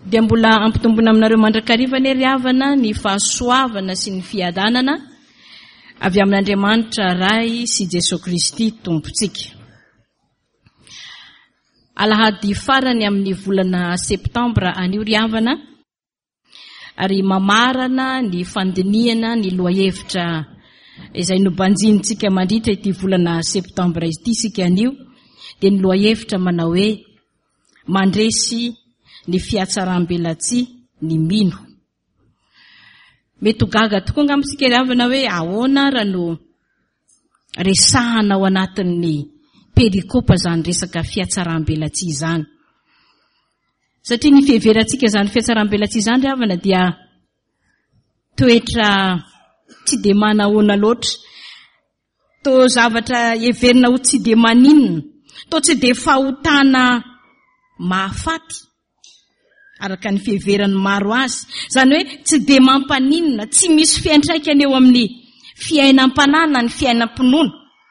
dia mbola ampitombona aminareo mandrakariva ny ry havana ny fahasoavana sy ny fiadanana avy amin'Andriamanitra Ray sy Jesosy Kristy tompontsika. Alahady farany amin'ny volana septambra anio ry havana, ary mamarana ny fandiniana ny loahevitra izay nobanjinitsika mandritra ity volana septambra ity sika anio, dia ny loahevitra manao hoe mandresy ny fiatsaram-belatsia ny mino. Mety ho gaga tokoa ngamitsika ry havana hoe ahoana raha no resahana ao anatin'ny perikopa zany resaka fiatsaram-belatsia zany. Satria ny fiheverantsika zany fiatsaram-belatsia zany ry havana dia toetra tsy de manahoana loatra, to zavatra heverina ho tsy de maninona, to tsy de fahotana mahafaty araka ny fiheverany maro azy. Zany hoe tsy de mampaninona, tsy misy fiantraikany eo amin'ny fiainam-panana ny fiainam-pinoana,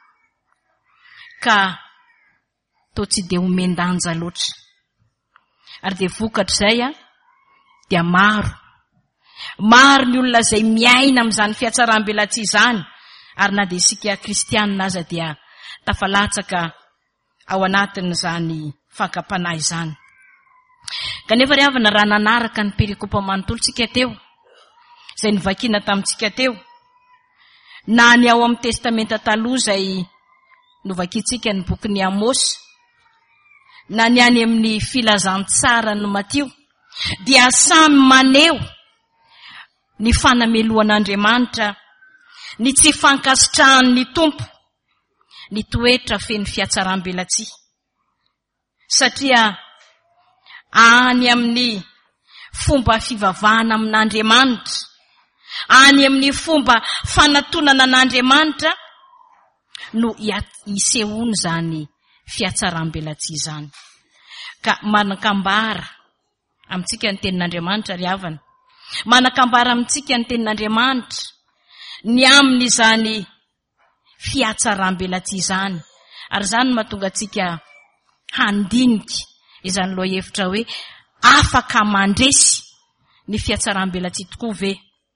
ka to tsy de homendanja loatra. Ary de vokatra zay dia maro ny olona zay miaina amin'izany fiatsaram-belatsia zany, ary na de sika kristianina aza dia tafalatsaka ao anatin'izany fakapanahy izany. Kanefa ry havana raha nanaraka ny perikopa manontolo tsika teo, izay nivakiana tamintsika teo, na ny ao amin'ny testamenta taloha izay novakitsika ny bokin'ny Amosy, na ny any amin'ny filazantsara ny Matio, dia samy maneho ny fanameloan'Andriamanitra, ny tsy fankasitrahan'ny tompo, ny toetra feno fiatsaram-belatsia. Satria any amin'ny fomba fivavahana amin'Andriamanitra, any amin'ny fomba fanatonana an'Andriamanitra no isehoany zany fiatsaram-belatsia zany. Ka manakambara amintsika ny tenin'Andriamanitra ry havana, manakambara amintsika ny tenin'Andriamanitra ny aminy zany fiatsaram-belatsia zany. Ary zany mahatonga atsika handinika izany loahevitra hoe afaka mandresy ny fiatsaram-belatsia tokoa ve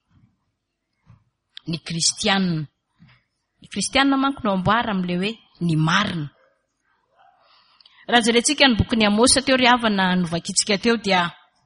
ny kristianina. Ny kristianina manko no amboara amin'le hoe ny marina. Raha jerentsika ny bokin'ny Amosy teo ry havana novakitsika teo, dia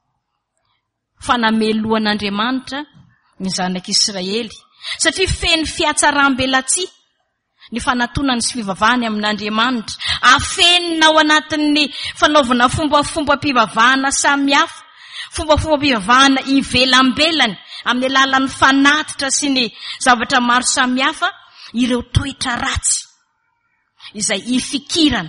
fanameloan'Andriamanitra ny zanak'Israely, satria feno fiatsaram-belatsia ny fanatonany sy fivavahany amin'Andriamanitra, afenina ao anatin'ny fanaovana fomba-pivavahana samihafa, fomba-pivavahana ivelambelany amin'ny alalan'ny fanatitra sy ny zavatra maro samihafa, ireo toetra ratsy izay ifikirana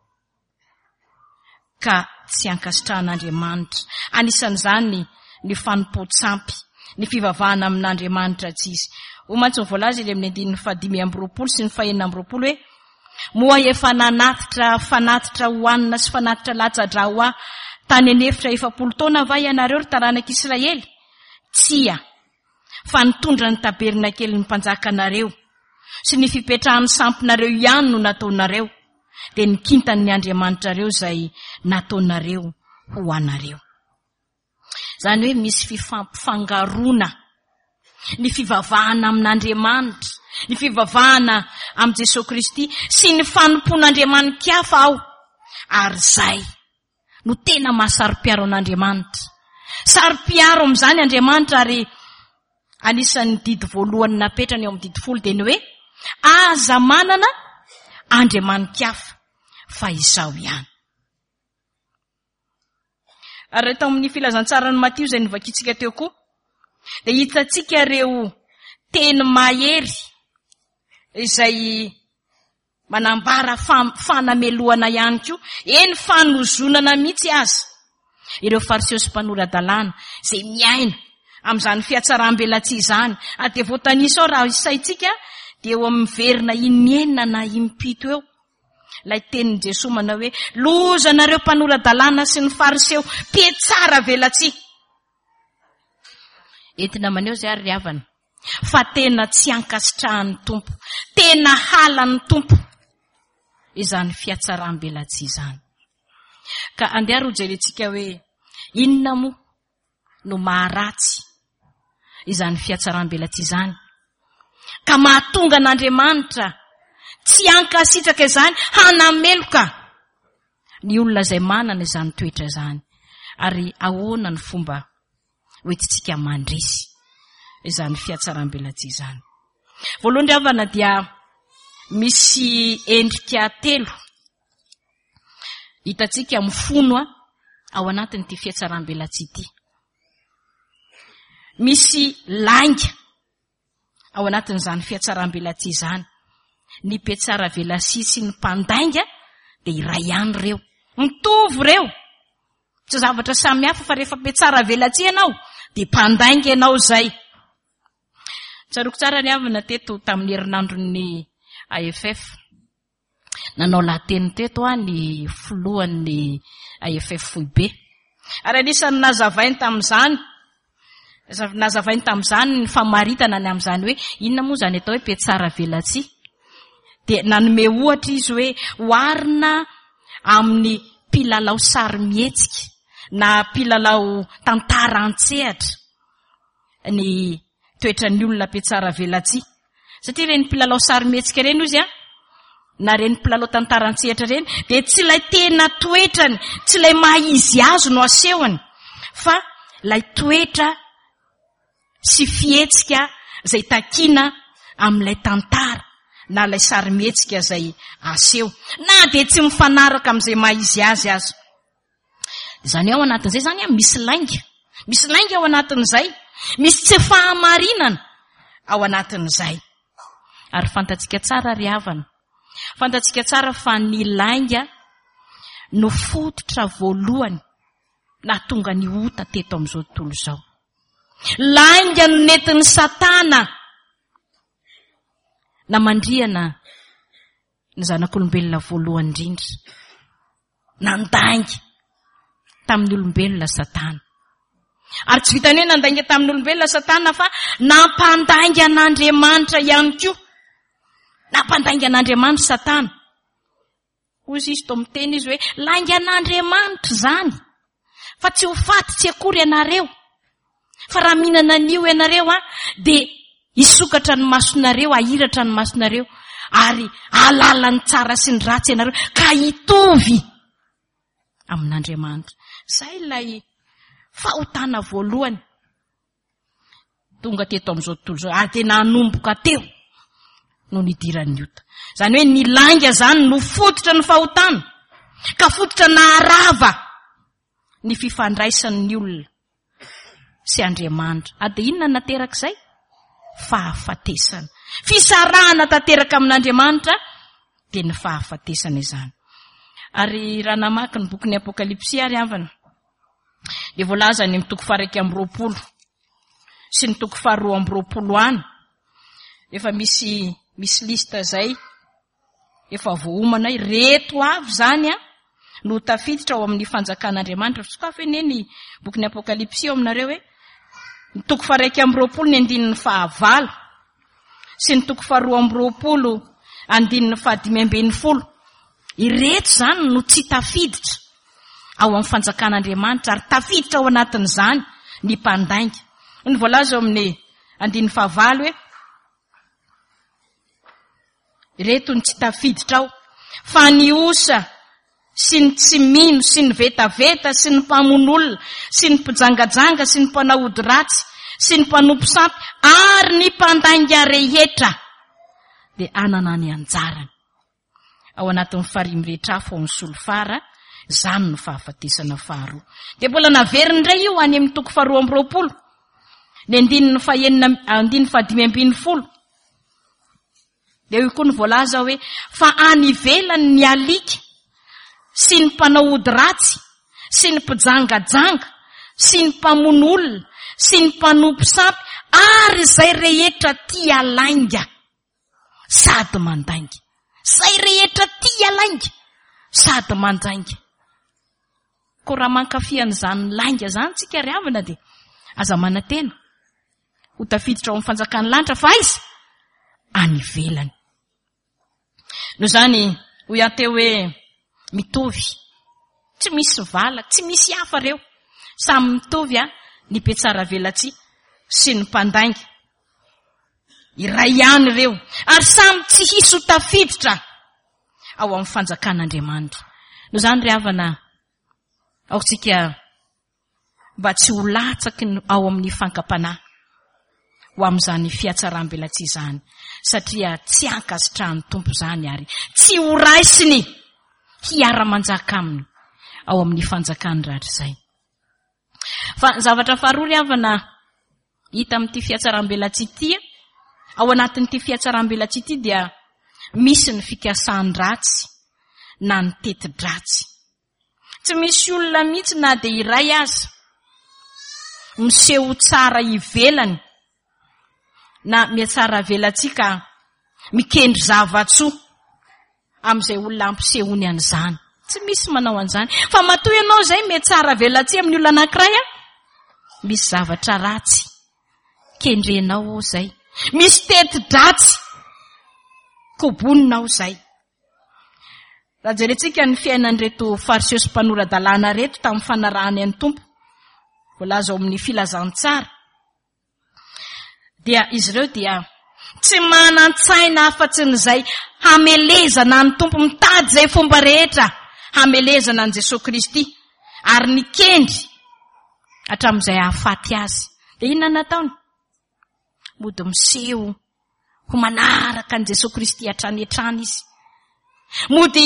ka tsy ankasitrahan'Andriamanitra. Anisan'izany ny fanompo-tsampy, ny fivavahana amin'Andriamanitra tsy izy. Omantsy voalaza ile amin'ny 520 sy ny 420 hoe moa efa fanatitra hoanina sy fanatitra latsa-drao tany anefitra 70 taona va ianareo ry taranak'Israely? Tsia, fa nitondra ny tabernakely ny mpanjaka anareo sy ny fipetrahan'ny sampinareo ihany no nataonareo, dia nikintan'ny Andriamanitra reo zay nataonareo ho anareo. Zany hoe misy fifampifangarona, ny fivavahana amin'Andriamanitra, ny fivavahana am' Jesosy Kristy sy ny fanompon'Andriamanitra ao, ary zay no tena mahasaro-piaro an'Andriamanitra. Saro-piaro am'izany Andriamanitra, ary anisan'ny didy voalohany napetrany eo amin'ny didy 10 dia ny hoe aza manana Andriamanitra fa izao ihany. Ary tao amin'ny filazantsara ny Matio izay novakitsika teo koa, dia hitatsika reo teny mahery izay manambara fanameloana ihany koa, eny fanozonana mihitsy aza ireo fariseo sy mpanoradalàna izay miaina amin'izany fiatsaram-belatsia izany. Ade voatanisa ao raha isaitsika dia eo amin'ny verina 9 na 7 eo lay tenin'i Jesosy manao hoe loza nareo mpanoradalàna sy ny fariseo pietsara velatsia. Entina maneo zay ary ry havana fa tena tsy ankasitrahan'ny tompo, tena halan'ny tompo izany fiatsaram-belatsia izany. Ka andeha ro jerentsika hoe inona moa no maharatsy izany fiatsaram-belatsy izany, ka mahatonga an'Andriamanitra tsy ankasitraka izany hanameloka ny olona izay manana izany toetra izany. Ary ahoana ny fomba hoentintsika mandresy izany fiatsaram-belatsy izany? Voalohany avana dia misy endrika telo hitatsika mifono ao anatin'ity fiatsaram-belatsy ity. Misy langa ao anatin'izany fiatsaram-belatsy izany. Ny mpiatsara velasy sy ny mpandainga dia iray ihany reo, mitovy reo, tsy zavatra samy hafa fa rehefa mpiatsara velatsy ianao dia mpandainga ianao zay. Tsaroko tsara ny avana teto tamin'ny herinandron'ny AFF. Nanao lateny teto ny filohan'ny AFF Foibe. Ary anisan'ny nazavainy tamin'izany ny famaritana ny amin'izany hoe inona moa zany atao hoe mpiatsara velatsy. Dia nanome ohatra izy hoe oharina amin'ny mpilalao sary mihetsika na mpilalao tantara an-tsehatra ny toetran'ny olona mpiatsara velatsy. Satria reny mpilalao sary mihetsika reny izy na reny mpilalao tantara an-tsehatra reny dia tsy ilay tena toetrany, tsy ilay mahizy azo no asehony, fa ilay toetra sy fihetsika izay takiana amin'ilay tantara na ilay sary mihetsika izay aseho, na dia tsy mifanaraka amin'izay mahizy azy azo. Izany ao anatin'izay zany misy lainga ao anatin'izay, misy tsy fahamarinana ao anatin'izay. Ary fantatsika tsara ry havana, fantatsika tsara fa ny lainga no fototra voalohany na tonga ny ota teto amin'izao tontolo izao. Lainga no nentin'ny Satana na mandriana ny zanak'olombelona voalohany indrindra, nandainga tamin'ny olombelona Satana. Ary tsy vitany hoe nandainga tamin'ny olombelona Satana fa nampandainga an'Andriamanitra ihany koa. Nampandainga an'Andriamanitra Satana. Hozy izy miteny izy hoe lainga an'Andriamanitra zany, fa tsy ho faty tsy akory ianareo. Fa raha mihinana an'io ianareo dia hisokatra ny masonareo, ahiratra ny masonareo, ary alala ny tsara sy ny ratsy ianareo, ka hitovy amin'Andriamanitra. Zay ilay fahotana voalohany tonga teto amin'izao tontolo izao, ary tena hanomboka teo no nidiran'ny ota. Zany hoe ny lainga zany no fototra ny fahotana, ka fototra naharava ny fifandraisan'ny olona sy Andriamanitra. A dia inona nateraka izay? Fahafatesana. Fisarahana tanteraka amin'Andriamanitra dia ny fahafatesana izany. Ary raha namaky ny bokin'ny Apokalipsy ary havana, dia voalaza ny toko 1:20 sy ny toko 2:20 any, efa misy lista zay efa voaomana reto avy zany no tafiditra ao amin'ny fanjakan'Andriamanitra. Sokafa eny ny bokin'ny Apokalipsy ao aminareo hoe ny toko 1:20 ny andinin'ny 9 sy ny toko 2:20 andinin'ny 5. Ireto zany no tsy tafiditra ao amin'ny fanjakan'Andriamanitra, ary tafiditra ao anatin'izany ny mpandainga. Ny voalaza ao amin'ny andinin'ny 9 hoe ireto ny tsy tafiditra ao, fa ny osa sy ny tsy mino sy ny vetaveta sy ny mpamon'olona sy ny mpijangajanga sy ny mpanahody ratsy sy ny mpanompo sampy ary ny mpandainga rehetra dia anana ny anjarany ao anatin'ny farimy rehetra afo ao ny solofara. Zany no fahafatesana faharoa. Dia mbola naveriny indray io any amin'ny toko 2:20 ny andinin'ny 5:20. Dia io koa ny voalaza hoe fa any ivelany ny alika sy ny mpanahody ratsy sy ny mpijangajanga sy ny mpamon'olona sy ny mpanompo sampy ary izay rehetra tia lainga sady mandainga. Izay rehetra tia lainga sady mandainga. Ko raha mankafy an'izany lainga zany tsika ry havana dia aza manantena ho tafiditra ao amin'ny fanjakan'ny lanitra, fa aiza any ivelany. No zany ho ianteo hoe mitovy, tsy misy vala, tsy misy hafa reo, samy mitovy ny petsara velatsia sy ny mpandainga. Iray ihany ireo ary samy tsy hisy ho tafiditra ao amin'ny fanjakan'Andriamanitra. No zany ry havana, aotsika mba tsy ho latsaky ao amin'ny fankapanahy ho amin'izany fiatsaram-belatsia izany, satria tsy ankasitrahan'ny tompo zany ary tsy ho raisiny hiara-manjaka aminy ao amin'ny fanjakany rehetra izay. Fa zavatra faharoa ry havana hita amin'ity fiatsaram-belatsia ity, ao anatin'ity fiatsaram-belatsia ity dia misy ny fikasany ratsy na ny teti-dratsy. Tsy misy olona mihitsy na dia iray aza miseho tsara ivelany na miatsara velatsia ka mikendry zavatsoa amin'izay olona ampisehony an'izany. Tsy misy manao an'izany. Fa matoa ianao izay miatsara velatsia amin'ny olona anankiray, misy zavatra ratsy kendrenao izay, misy teti-dratsy koboninao izay. Raha jerentsika ny fiainan'ireto fariseo sy mpanoradalàna reto tamin'ny fanarahany an'ny tompo, voalaza ao amin'ny filazantsara, dia izy ireo dia tsy manan-tsaina afa-tsy n'izay hamelezana ny tompo, mitady izay fomba rehetra hamelezana an' Jesosy Kristy ary ny kendry hatramin'izay hahafaty azy. Dia inona nataony? Mody miseho ho manaraka an' Jesosy Kristy hatrany hatrany izy. Mody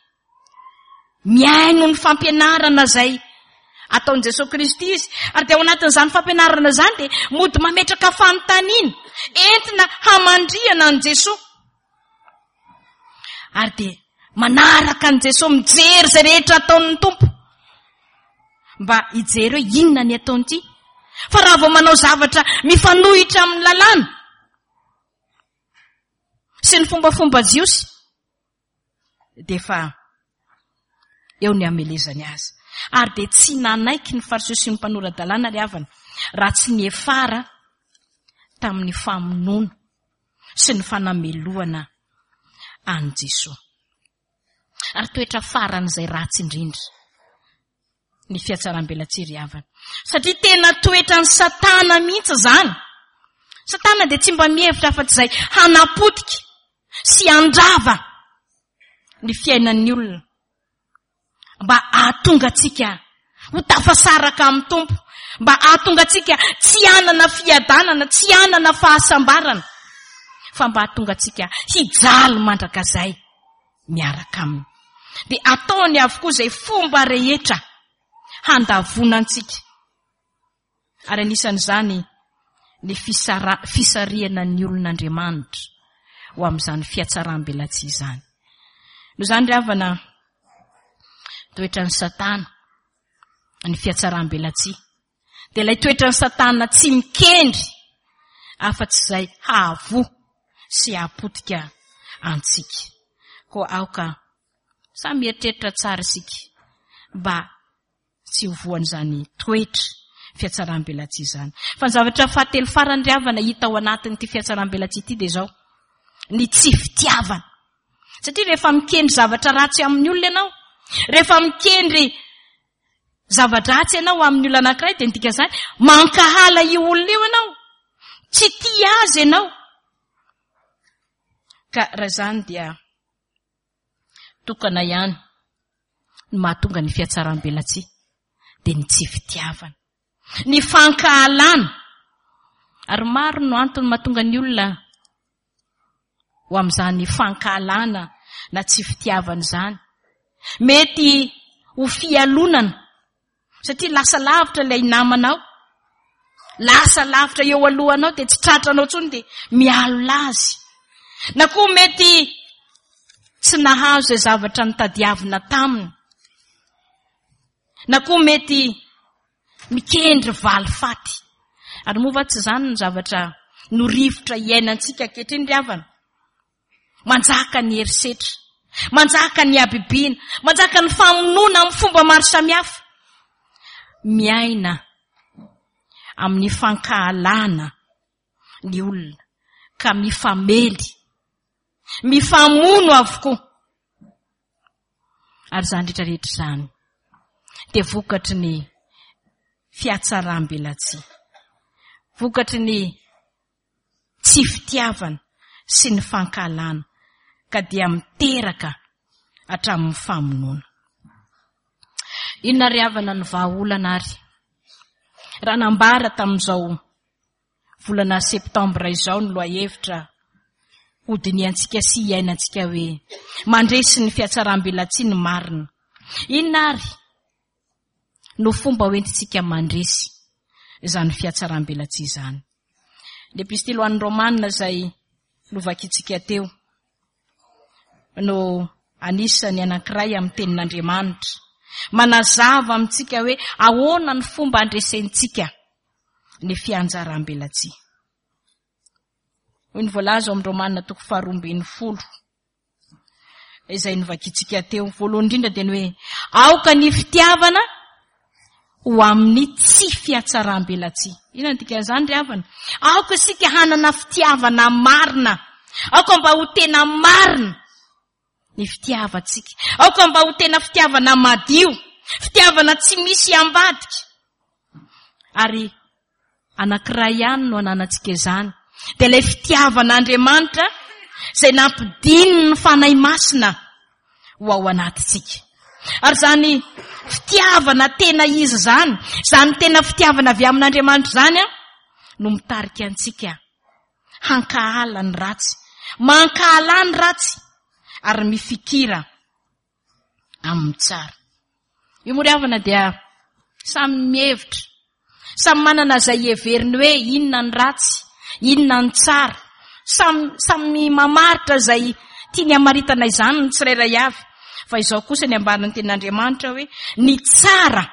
miaino ny fampianarana izay ataon'i Jesosy Kristy izy, ary dia ao anatin'izany fampianarana izany dia mody mametraka fanontaniana entina hamandriana an' Jesosy. Ary dia manaraka an' Jesosy, mijery izay rehetra ataon'ny tompo mba hijery hoe inona ny ataony ity. Fa raha vao manao zavatra mifanohitra amin'ny lalàna sy ny fombafomba jiosy, dia fa eo ny hamelezany azy. Ary dia tsy nanaiky ny fariseo sy ny mpanoradalàna ry havana raha tsy niefara tamin'ny famonoana sy ny fanameloana an' Jesosy. Ary toetra faran'izay ratsy indrindra ny fiatsaram-belatsia ry havana, satria tena toetra ny Satana mihitsy zany. Satana dia tsy mba mihevitra afa-tsy izay hanapotika sy handrava ny fiainan'ny olona mba ahatonga atsika ho tafasaraka amin'ny tompo, mba ahatonga atsika tsy hanana fiadanana, tsy hanana fahasambarana, fa mba ahatonga atsika hijaly mandrakazay miaraka aminy. Dia ataony avokoa izay fomba rehetra handavonantsika. Ary anisan'izany ny fisariana ny olon'Andriamanitra ho amin'izany fiatsaram-belatsia izany. No zany ry havana, toetra ny Satana ny fiatsaram-belatsia. Dia ilay toetra ny Satana tsy mikendry afa-tsy izay hahavoa sy hahapotika antsika. Koa aoka samy eritreritra tsara isika mba tsy ho voan'izany toetra fiatsaram-belatsia izany. Fa ny zavatra fahatelo farany ry havana hita ao anatin'ity fiatsaram-belatsia ity dia izao, ny tsy fitiavana. Satria rehefa mikendry zavatra ratsy amin'ny olona ianao, rehefa mikendry zavatra ratsy ianao amin'ny olona anankiray, dia ndika izany mankahala io olona io ianao, tsy tia azy ianao. Ka raha izany dia tokana ihany ny mahatonga ny fiatsaram-belatsia dia ny tsy fitiavana, ny fankahalana. Ary maro no antony mahatonga ny olona ho amin'izany fankahalana na tsy fitiavana izany. Mety ho fialonana, satria lasa lavitra ilay namanao, lasa lavitra eo alohanao dia tsy tratranao intsony dia mialo lazy. Na koa mety tsy nahazo izay zavatra nitadiavina taminy, na koa mety mikendry valifaty. Ary moa tsy izany ny zavatra norivotra iainantsika ankehitriny ry havana. Manjaka ny herisetra, manjaka ny abibiana, manjaka ny famonoana amin'ny fomba maro samihafa. Miaina amin'ny fankahalana ny olona ka mifamely, mifamono avokoa. Ary izany rehetrarehetra izany dia vokatry ny fiatsaram-belatsia. Vokatry ny tsy fitiavana sy ny fankalana ka dia miteraka hatramin'ny famonoana. Inona ry havana ny vahaolana ary? Raha nambara tamin'izao volana septambra izao ny loha-hevitra hodiniantsika sy iainantsika hoe mandresy ny fiatsaram-belatsia ny marina. Inona ary no fomba hoentintsika mandresy izany fiatsaram-belatsia izany? Ny epistily ho an'ny Romanina izay novakitsika teo no anisany anankiray amin'ny tenin'Andriamanitra manazava amintsika hoe ahoana ny fomba andresentsika ny fianjaram-belatsia. Hoy ny voalaza ao amin'ny Romanina 12:20 izay novakitsika teo. Voalohany indrindra dia ny hoe aoka ny fitiavana ho amin'ny tsy fiatsaram-belatsia. Inona dika izany ry havana? Aoka isika hanana fitiavana marina. Aoka mba ho tena marina ny fitiavantsika. Aoka mba ho tena fitiavana madio, fitiavana tsy misy ambadika. Ary anankiray ihany no ananantsika izany. Dia ilay fitiavan'Andriamanitra izay nampidiny ny fanahy masina ho ao anatitsika. Ary zany fitiavana tena izy zany, zany tena fitiavana avy amin'Andriamanitra zany no mitarika antsika hankahala ny ratsy, mankahala ny ratsy ary mifikira amin'ny tsara. Io moa ry havana dia samy mihevitra, samy manana izay heveriny hoe inona ny ratsy, inona ny tsara. Samy mamaritra izay tiany hamaritana izany ny tsirairay avy. Fa izao kosa ny ambaran'ny tenin'Andriamanitra hoe ny tsara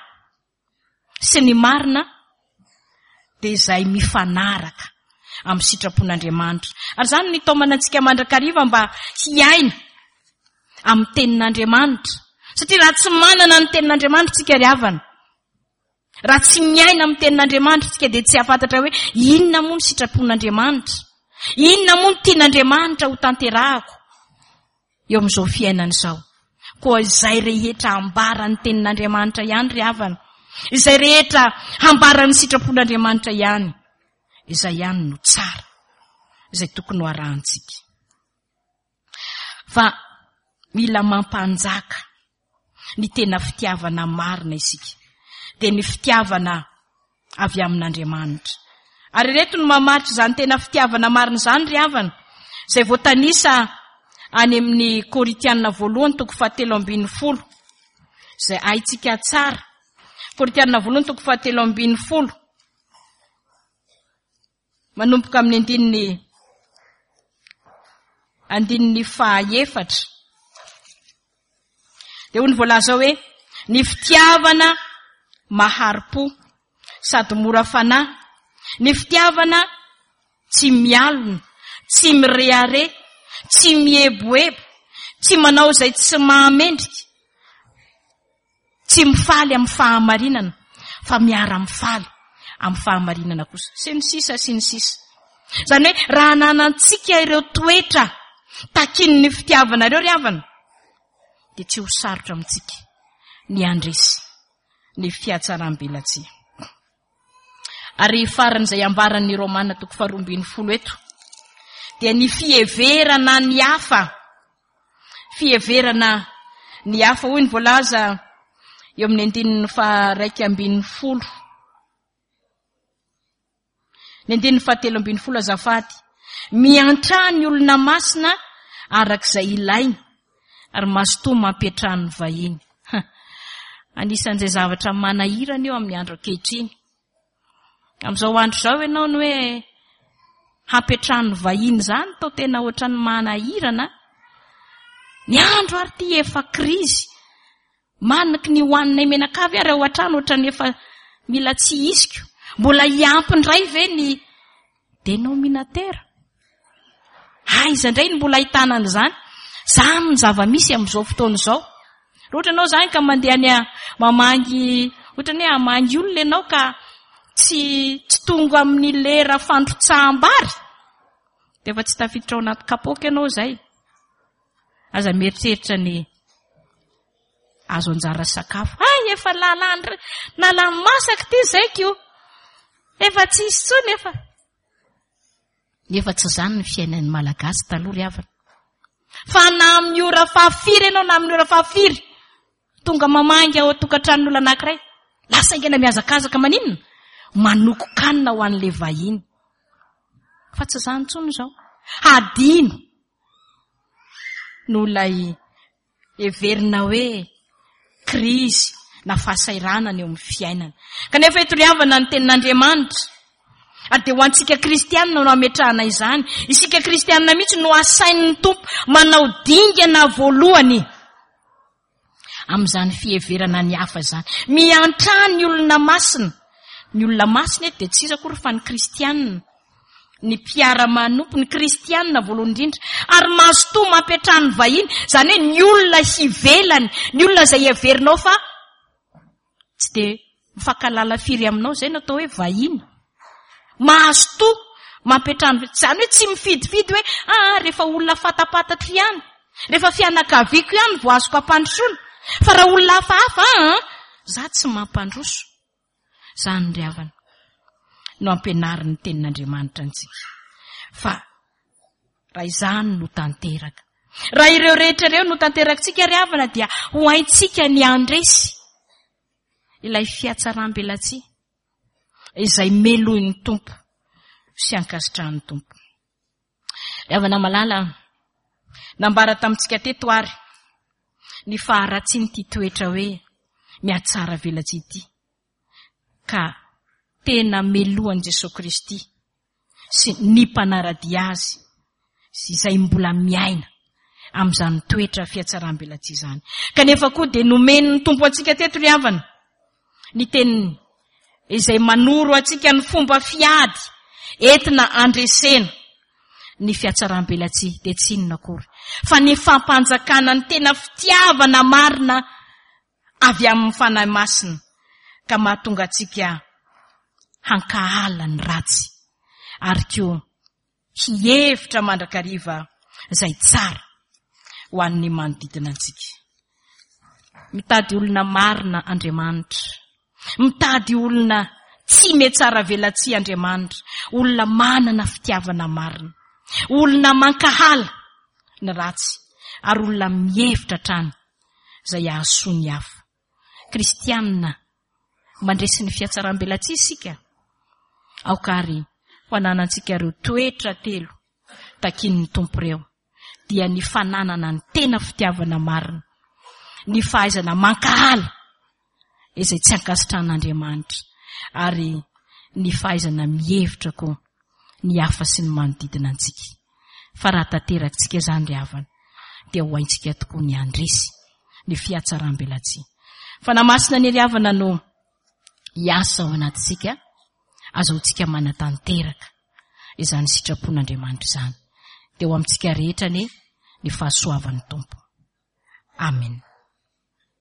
sy ny marina dia izay mifanaraka amin'ny sitrapon'Andriamanitra. Ary zany ny tomanantsika mandrakariva mba hiaina amin'ny tenin'Andriamanitra. Satria raha tsy manana ny tenin'Andriamanitra tsika ry havana, raha tsy miaina amin'ny tenin'Andriamanitra tsika dia tsy hafantatra hoe inona moa ny sitrapon'Andriamanitra, inona moa ny tian'Andriamanitra ho tanterahako eo amin'izao fiainana izao. Koa izay rehetra ambarany tenin'Andriamanitra ihany ry havana, izay rehetra ambarany sitrapon'Andriamanitra ihany, izay ihany no tsara, izay tokony ho arahantsika. Fa mila mampanjaka ny tena fitiavana marina isika, dia ny fitiavana avy amin'Andriamanitra. Ary reto no mamaritra izany tena fitiavana marina izany ry havana, izay voatanisa any amin'ny Koritianina 1:17 izay haitsika tsara. Koritianina 1:17 manomboka amin'ny andininy 4. Dia hoy ny voalaza hoe ny fitiavana mahari-po sady mora fanahy, ny fitiavana tsy mialona, tsy mirehare, tsy mieboebo, tsy manao izay tsy mahamendrika, tsy mifaly amin'ny fahamarinana, fa miara-mifaly amin'ny fahamarinana kosa. Sy ny sisa. Zany hoe raha nanantsika ireo toetra takin'ny fitiavana ireo ry havana, dia tsy ho sarotra amintsika ny andresy ny fiatsaram-belatsia. Ary faran'izay ambaran'ny Romanina 12:20 eto dia ny fiheverana ny hafa. Fiheverana ny hafa, hoy ny voalaza eo amin'ny 2:1. Ny 2:13 azafady. Miantraha ny olona masina arak'izay ilainy ary mazotoa mampiatraha ny vahiny. Anisan'izay zavatra manahirana eo amin'ny andro ankehitriny. Amin'izao andro izao ianao ny hoe hampiatraha ny vahiny zany tao tena ohatran'ny manahirana. Ny andro ary ty efa krizy. Maniky ny hoaninay menakavy ary ao an-trano ohatran'ny efa mila tsy isiko. Mbola hiampindray ve ny denominatera? Aiza indray ny mbola ahitana an'izany? Zany ny zava-misy amin'izao fotoana izao. Ohatra ianao zany ka mandeha ny mamangy, ohatra ny hamangy olona ianao ka tsy tonga amin'ny lera fandrotsaham-bary, dia efa tsy tafiditra ao anaty kapoaka ianao zay. Aza mieritreritra ny azo anjara sakafo. Efa nalany masaka ty zaiko. Efa tsy isy tsony efa. Nefa tsy zany ny fiainan'ny malagasy taloha ry havana. Fa na amin'ny ora fahafiry ianao na amin'ny ora fahafiry. Tonga mamangy ao atokantranon'olona anankiray. Lasa ingana miazakazaka maninona? Manoko kanina ho an'le vahiny. Fa tsy zany tsony zao. Adino no ilay heverina hoe krizy na fahasairanana eo amin'ny fiainana. Kanefa eto ry havana ny tenin'Andriamanitra. Ary dia ho antsika kristianina no ametrahana izany. Isika kristianina mihitsy no asain'ny Tompo manao dingana voalohany amin'izany fiheverana ny hafa zany. Miantraha ny olona masina. Ny olona masina dia tsy iza akory fa ny kristianina. Ny mpiara-manompo, ny kristianina voalohany indrindra. Ary mahasotoa mampetraha ny vahiny. Izany hoe ny olona hivelany, ny olona izay heverinao fa tsy dia mifankalala firy aminao izay no atao hoe vahiny. Mahasotoa mampetraha ny vahiny. Izany hoe tsy mifidifidy hoe rehefa olona fatapatatra ihany, rehefa fianakaviako ihany vao azoko ampandrosoana. Fa raha olona hafahafa za tsy mampandroso. Zany ry havana no ampianarin'ny tenin'Andriamanitra antsika. Fa raha izany no tanteraka. Raha ireo rehetra ireo no tanteraktsika ry havana dia ho haintsika ny andresy ilay fiatsaram-belatsia izay melohin'ny Tompo sy ankasitrahan'ny Tompo. Ry havana malala, nambara tamintsika teto ary ny faharatsiany ty toetra hoe miatsara velatsia ity. Ka tena melohan'i Jesosy Kristy sy ny mpanaradia azy sy izay mbola miaina amin'izany toetra fiatsaram-belatsia izany. Kanefa koa dia nomen'ny Tompo antsika teto ry havana ny teniny izay manoro antsika ny fomba fiady entina andresena ny fiatsaram-belatsia dia tsy inona akory fa ny fampanjakana ny tena fitiavana marina avy amin'ny fanahy masina ka mahatonga antsika hankahala ny ratsy ary koa hihevitra mandrakariva izay tsara ho an'ny manodidina antsika. Mitady olona marina Andriamanitra. Mitady olona tsy metsara velatsia Andriamanitra. Olona manana fitiavana marina. Olona mankahala ny ratsy ary olona mihevitra trano izay ahasoa ny hafa. Kristianina mandresy ny fiatsaram-belatsia isika. Aokary ho ananantsika ireo toetra telo takin'ny Tompo ireo dia ny fananana ny tena fitiavana marina, ny fahaizana mankahala izay tsy ankasitran'Andriamanitra ary ny fahaizana mihevitra koa ny hafa sy ny manodidina antsika. Fa raha tanterakitsika izany ry havana dia ho haintsika tokoa ny andresy ny fiatsaram-belatsia. Fa namasina ny ry havana no hiasa ao anatintsika, azahoantsika manatanteraka izany sitrapon'Andriamanitra izany. Dia ho amintsika rehetra ny fahasoavan'ny Tompo. Amen.